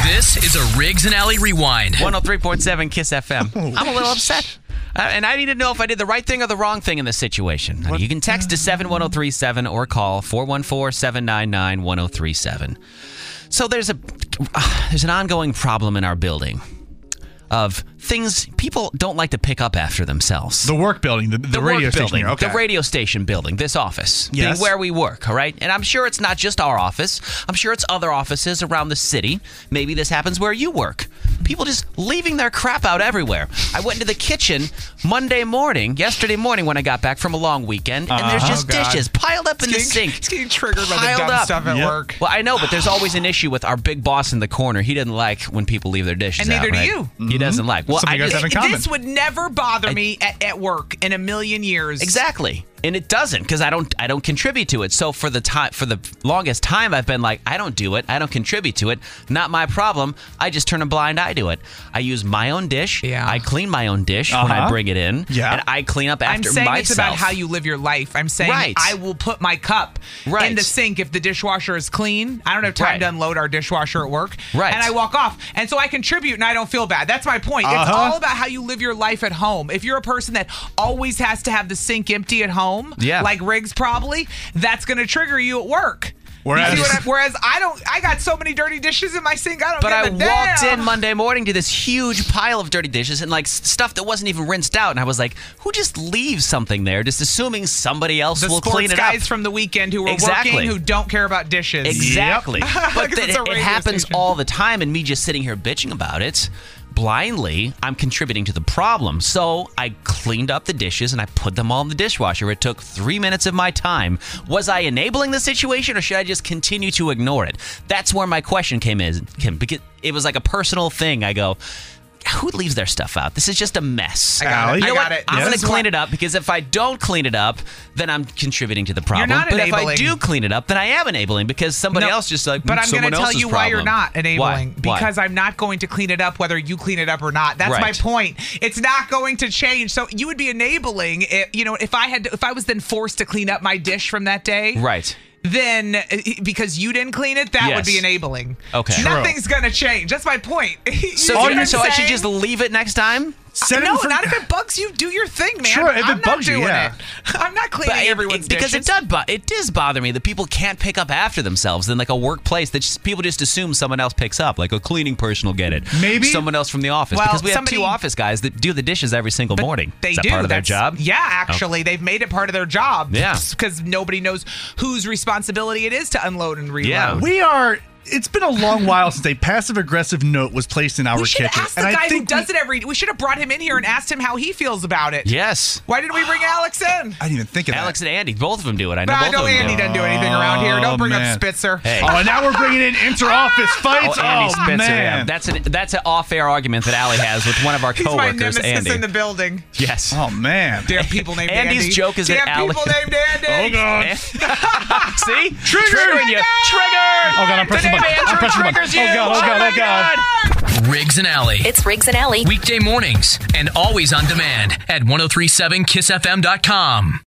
This is a Riggs and Alley Rewind. 103.7 Kiss FM. I'm a little upset. And I need to know if I did the right thing or the wrong thing in this situation. You can text to 71037 or call 414-799-1037. So there's an ongoing problem in our building of things people don't like to pick up after themselves. The work building, the radio station building, here. Okay. the radio station building, this office, Yes. being where we work, all right? And I'm sure it's not just our office. I'm sure it's other offices around the city. Maybe this happens where you work. People just leaving their crap out everywhere. I went into the kitchen yesterday morning when I got back from a long weekend, and there's just dishes piled up in the sink. It's getting triggered by the Piled dumb up. stuff at Yep. work. Well, I know, but there's always an issue with our big boss in the corner. He doesn't like when people leave their dishes And out, neither do right? you. He doesn't like. Well, Something you guys have in common. This would never bother me at work in a million years. Exactly. And it doesn't, because I don't contribute to it. So for the longest time, I've been like, I don't do it. I don't contribute to it. Not my problem. I just turn a blind eye to it. I use my own dish. Yeah. I clean my own dish when I bring it in. Yeah. And I clean up I'm after saying myself. it's about how you live your life. I'm saying Right. I will put my cup Right. in the sink if the dishwasher is clean. I don't have time Right. to unload our dishwasher at work. Right. And I walk off. And so I contribute and I don't feel bad. That's my point. It's all about how you live your life at home. If you're a person that always has to have the sink empty at home, like Riggs probably, that's going to trigger you at work. Whereas I got so many dirty dishes in my sink. I walked in Monday morning to this huge pile of dirty dishes and like stuff that wasn't even rinsed out, and I was like, who just leaves something there just assuming somebody else will clean it up? The sports guys from the weekend who are working who don't care about dishes. Exactly. But It's a it radio happens station. all the time, and me just sitting here bitching about it blindly, I'm contributing to the problem. So I cleaned up the dishes and I put them all in the dishwasher. It took 3 minutes of my time. Was I enabling the situation, or should I just continue to ignore it? That's where my question came in, Kim, because it was like a personal thing. I go, who leaves their stuff out? This is just a mess. I got it. You know I got what? it. I'm This going is to clean what- it up, because if I don't clean it up, then I'm contributing to the problem. not but if I enabling. do clean it up, then I am enabling, because somebody else just like, But I'm going to tell you why you're not enabling. Why? Because I'm not going to clean it up whether you clean it up or not. That's my Right. point. It's not going to change. So you would be enabling if I was then forced to clean up my dish from that day. Right. Then because you didn't clean it, that would be Yes. enabling. Okay. True. Nothing's going to change. That's my point. So, I should just leave it next time? No, not if it bugs you. Do your thing, man. Sure, if I'm it bugs you, not doing yeah. it. I'm not cleaning everyone's because dishes. it does bother me that people can't pick up after themselves in like a workplace that people just assume someone else picks up, like a cleaning person will get it. Maybe someone else from the office, Well, because we have somebody- two office guys that do the dishes every single morning. They Is that do. part of their job? Yeah, actually, they've made it part of their job. Yeah. Because nobody knows whose responsibility it is to unload and reload. Yeah. It's been a long while since a passive-aggressive note was placed in our We should kitchen. ask the and I guy who think does it every. We should have brought him in here and asked him how he feels about it. Yes. Why didn't we bring Alex in? I didn't even think of Alex that. and Andy, both of them do it. I know Nah, both no, of them Andy do it. doesn't do anything around here. Don't bring man. up Spitzer. Hey. Oh, and now we're bringing in inter-office fights. Oh, Andy Spitzer. man. Yeah. That's an off-air argument that Allie has with one of our He's my coworkers, nemesis Andy. in the building. Yes. Oh, man. Damn people named Andy. Andy's joke is that Damn people Alex- named Andy. Oh, God. See? Triggered. Triggering you. Triggered! Oh, God, I'm pressing the button. I'm pressing the button. Triggers you. Oh, God. Riggs and Alley. It's Riggs and Alley. Weekday mornings and always on demand at 1037kissfm.com.